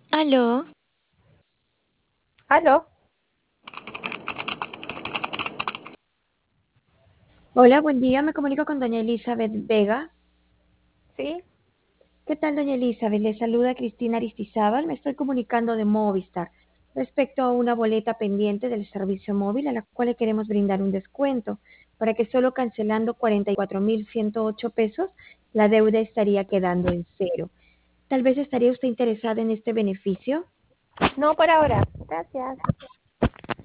Aló, ¿Aló? hola, buen día. Me comunico con doña Elizabeth Vega. ¿Sí? ¿Qué tal, doña Elizabeth? Le saluda Cristina Aristizábal. Me estoy comunicando de Movistar respecto a una boleta pendiente del servicio móvil a la cual le queremos brindar un descuento para que solo cancelando 44.108 pesos la deuda estaría quedando en cero. Tal vez estaría usted interesada en este beneficio. No por ahora. Gracias.